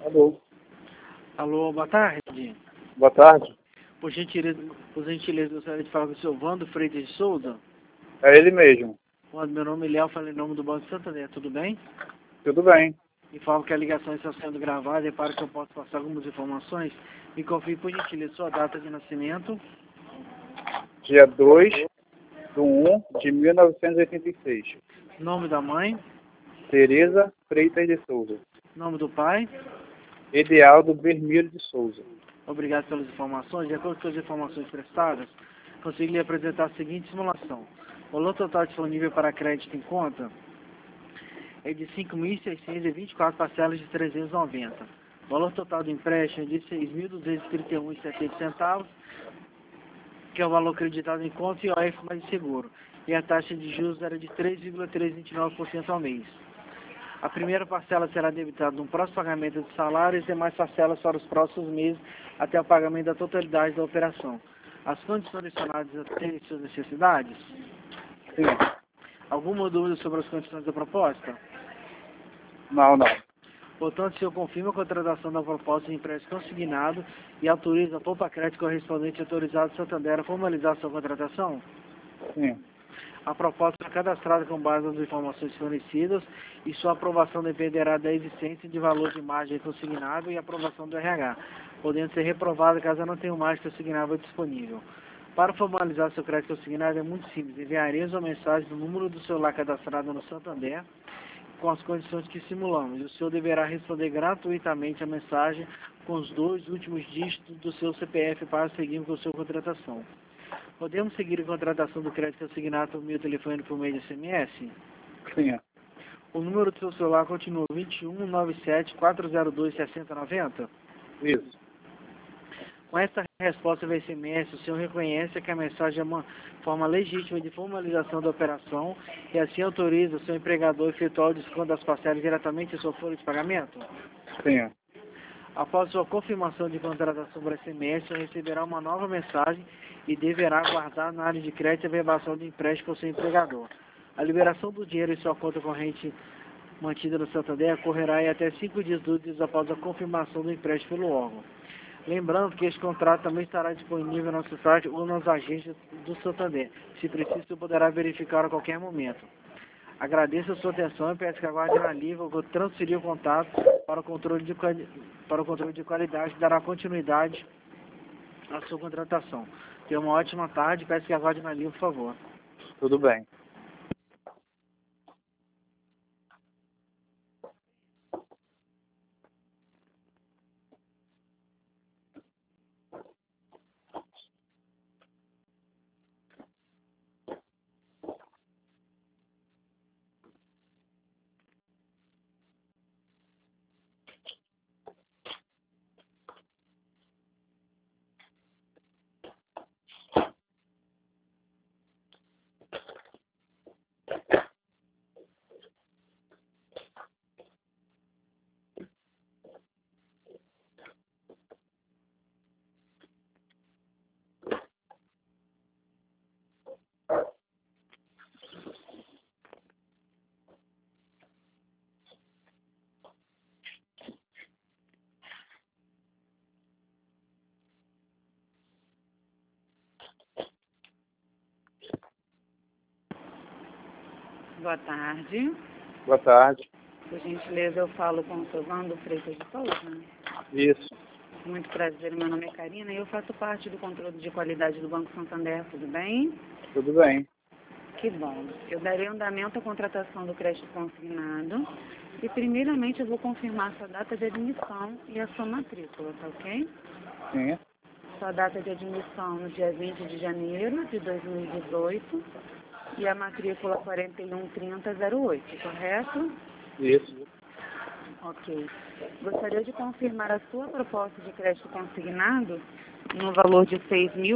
Alô, Alô, boa tarde. boa tarde. Por gentileza, gostaria de falar com o senhor Wando Freitas de Souza. É ele mesmo. Wando, meu nome é Léo, falo em nome do Banco Santander, tudo bem? Tudo bem. Informo que a ligação está sendo gravada e para que eu possa passar algumas informações, me confirme por gentileza sua data de nascimento, Dia 2/1/1986. nome da mãe, Tereza Freitas de Souza. nome do pai. Edialdo Vermelho de Souza. Obrigado pelas informações. De acordo com as informações prestadas, consegui lhe apresentar a seguinte simulação. O valor total disponível para crédito em conta é de 5.624 parcelas de 390. O valor total do empréstimo é de 6.231,70 centavos, que é o valor acreditado em conta e OF mais seguro. E a taxa de juros era de 3,329% ao mês. A primeira parcela será debitada no próximo pagamento de salário e as demais parcelas para os próximos meses até o pagamento da totalidade da operação. As condições adicionadas atendem suas necessidades? Sim. Alguma dúvida sobre as condições da proposta? Não. Portanto, o senhor confirma a contratação da proposta de empréstimo consignado e autoriza a Poupa Crédito correspondente autorizado Santander a formalizar sua contratação? Sim. A proposta é cadastrada com base nas informações fornecidas e sua aprovação dependerá da existência de valor de margem consignável e aprovação do RH, podendo ser reprovada caso não tenha margem consignável disponível. Para formalizar seu crédito consignado é muito simples. Enviaremos uma mensagem do número do celular cadastrado no Santander com as condições que simulamos. E o senhor deverá responder gratuitamente a mensagem com os 2 últimos dígitos do seu CPF para seguirmos com a sua contratação. Podemos seguir a contratação do crédito consignado por meio telefone por meio de SMS? Sim. O número do seu celular continua 21 97 402 6090? Isso. Com esta resposta via SMS, o senhor reconhece que a mensagem é uma forma legítima de formalização da operação e assim autoriza o seu empregador a efetuar o desconto das parcelas diretamente em sua folha de pagamento? Sim. Após sua confirmação de contratação por SMS, o senhor receberá uma nova mensagem e deverá aguardar na área de crédito a verbação do empréstimo ao seu empregador. A liberação do dinheiro em sua conta corrente mantida no Santander ocorrerá em até 5 dias úteis após a confirmação do empréstimo pelo órgão. Lembrando que este contrato também estará disponível no nosso site ou nas agências do Santander. Se preciso, você poderá verificar a qualquer momento. Agradeço a sua atenção e peço que aguarde na linha. Vou transferir o contato para o controle de qualidade que dará continuidade à sua contratação. Tenha uma ótima tarde e peço que aguarde na linha, por favor. Tudo bem. Boa tarde. Boa tarde. Por gentileza, eu falo com o seu Wando Freitas de Souza. Isso. Muito prazer, meu nome é Karina e eu faço parte do controle de qualidade do Banco Santander, tudo bem? Tudo bem. Que bom. Eu darei andamento à contratação do crédito consignado e primeiramente eu vou confirmar sua data de admissão e a sua matrícula, tá ok? Sim. Sua data de admissão no dia 20 de janeiro de 2018 e a matrícula 413008, correto? Isso. Ok. Gostaria de confirmar a sua proposta de crédito consignado no valor de R$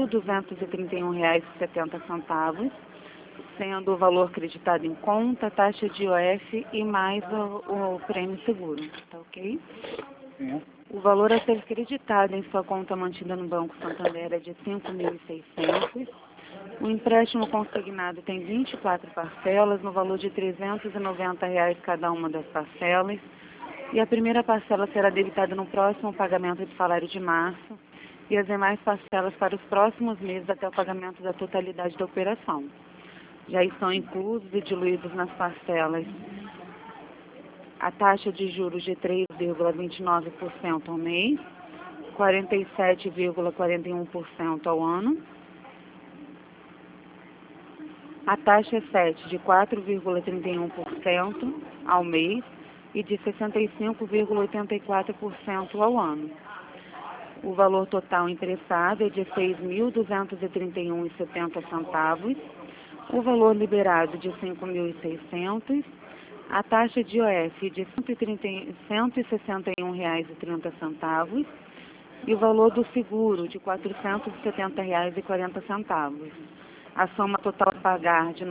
6.231,70, sendo o valor acreditado em conta, taxa de IOF e mais o prêmio seguro, tá ok? Sim. O valor a ser creditado em sua conta mantida no Banco Santander é de R$ 5.600. O empréstimo consignado tem 24 parcelas, no valor de R$ 390 cada uma das parcelas, E a primeira parcela será debitada no próximo pagamento do salário de março e as demais parcelas para os próximos meses até o pagamento da totalidade da operação. Já estão inclusos e diluídos nas parcelas a taxa de juros de 3,29% ao mês, 47,41% ao ano, a taxa 7 de 4,31% ao mês e de 65,84% ao ano. O valor total emprestado é de R$ 6.231,70, o valor liberado de R$ 5.600, a taxa de IOF de R$ 161,30 e o valor do seguro de R$ 470,40. A soma total a pagar de R$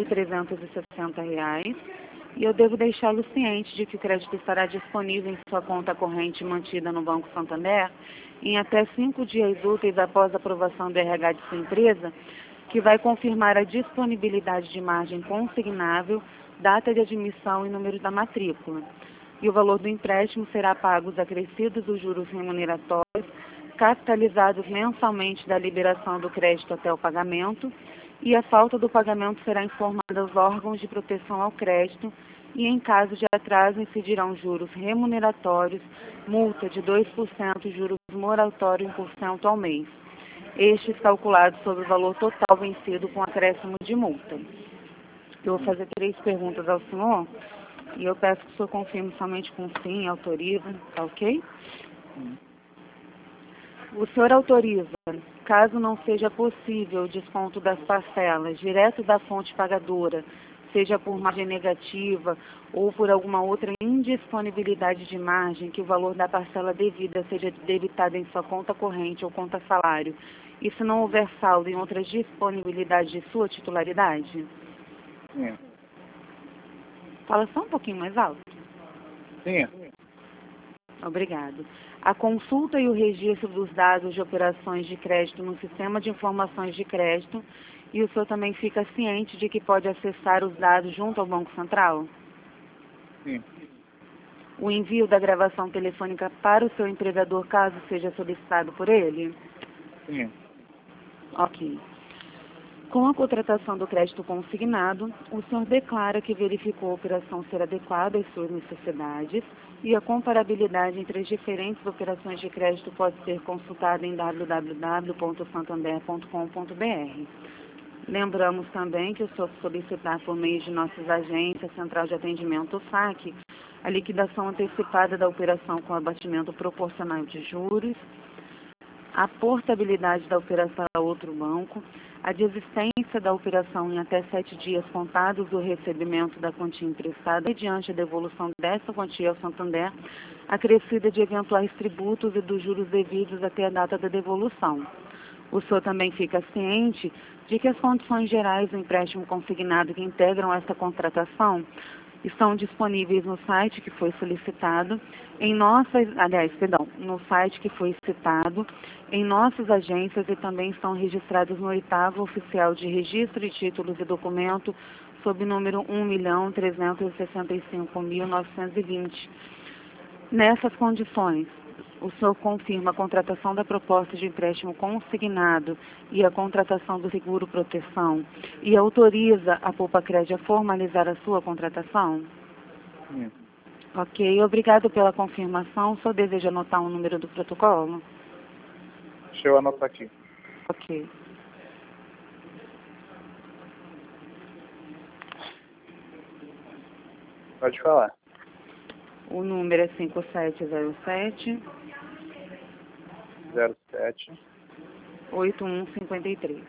9.360 e eu devo deixá-lo ciente de que o crédito estará disponível em sua conta corrente mantida no Banco Santander em até 5 dias úteis após a aprovação do RH de sua empresa, que vai confirmar a disponibilidade de margem consignável, data de admissão e número da matrícula. E o valor do empréstimo será pago os acrescidos dos juros remuneratórios, capitalizados mensalmente da liberação do crédito até o pagamento, e a falta do pagamento será informada aos órgãos de proteção ao crédito e, em caso de atraso, incidirão juros remuneratórios, multa de 2% e juros moratórios 1% ao mês. Estes calculados sobre o valor total vencido com acréscimo de multa. Eu vou fazer 3 perguntas ao senhor e eu peço que o senhor confirme somente com sim, autoriza, tá ok? O senhor autoriza, caso não seja possível o desconto das parcelas direto da fonte pagadora, seja por margem negativa ou por alguma outra indisponibilidade de margem, que o valor da parcela devida seja debitado em sua conta corrente ou conta salário, e se não houver saldo em outras disponibilidades de sua titularidade? Sim. Fala só um pouquinho mais alto. Sim. Obrigado. A consulta e o registro dos dados de operações de crédito no Sistema de Informações de Crédito, e o senhor também fica ciente de que pode acessar os dados junto ao Banco Central? Sim. O envio da gravação telefônica para o seu empregador, caso seja solicitado por ele? Sim. Ok. Com a contratação do crédito consignado, o senhor declara que verificou a operação ser adequada às suas necessidades e a comparabilidade entre as diferentes operações de crédito pode ser consultada em www.santander.com.br. Lembramos também que o senhor solicitar por meio de nossas agências, Central de Atendimento, o SAC, a liquidação antecipada da operação com abatimento proporcional de juros, a portabilidade da operação a outro banco, a desistência da operação em até 7 dias contados do recebimento da quantia emprestada mediante a devolução dessa quantia ao Santander, acrescida de eventuais tributos e dos juros devidos até a data da devolução. O senhor também fica ciente de que as condições gerais do empréstimo consignado que integram esta contratação estão disponíveis no site que foi solicitado, no site que foi citado, em nossas agências e também estão registrados no 8º Oficial de Registro de Títulos e Documento, sob número 1.365.920. Nessas condições, o senhor confirma a contratação da proposta de empréstimo consignado e a contratação do seguro proteção e autoriza a Poupa-Crédito a formalizar a sua contratação? Sim. Ok, obrigado pela confirmação. O senhor deseja anotar o número do protocolo? Deixa eu anotar aqui. Ok. Pode falar. O número é 5707 07. 8153.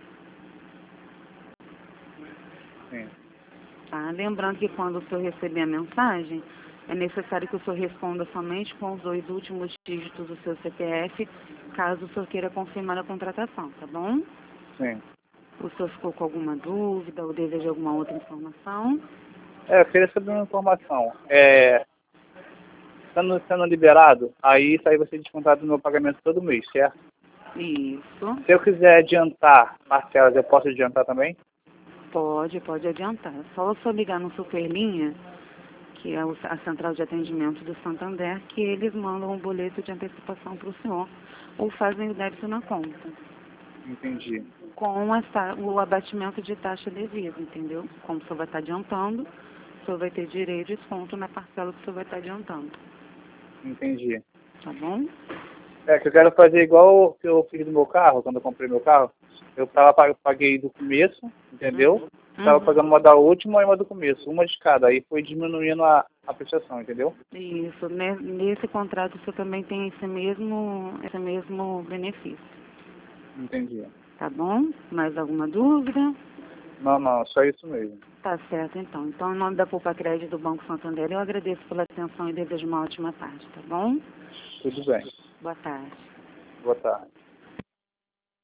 Sim. Tá? Lembrando que quando o senhor receber a mensagem, é necessário que o senhor responda somente com os 2 últimos dígitos do seu CPF, caso o senhor queira confirmar a contratação, tá bom? Sim. O senhor ficou com alguma dúvida ou deseja alguma outra informação? Eu queria saber uma informação. Sendo liberado, aí isso aí vai ser descontado no meu pagamento todo mês, certo? Isso. Se eu quiser adiantar parcelas, eu posso adiantar também? Pode adiantar. É só o senhor ligar no Superlinha, que é a central de atendimento do Santander, que eles mandam um boleto de antecipação para o senhor ou fazem o débito na conta, Entendi. com o abatimento de taxa devida, entendeu? Como o senhor vai estar adiantando, o senhor vai ter direito de desconto na parcela que o senhor vai estar adiantando, Entendi. tá bom? É que eu quero fazer igual o que eu fiz no meu carro, quando eu comprei meu carro. Eu paguei do começo, entendeu? Tava pagando uma da última e uma do começo, uma de cada. Aí foi diminuindo a prestação, entendeu? Isso, nesse contrato o senhor também tem esse mesmo benefício, Entendi. tá bom? Mais alguma dúvida? Não, só isso mesmo. Tá certo, então. Então, em nome da Poupa Crédito do Banco Santander, eu agradeço pela atenção e desejo uma ótima tarde, tá bom? Tudo bem. Boa tarde. Boa tarde.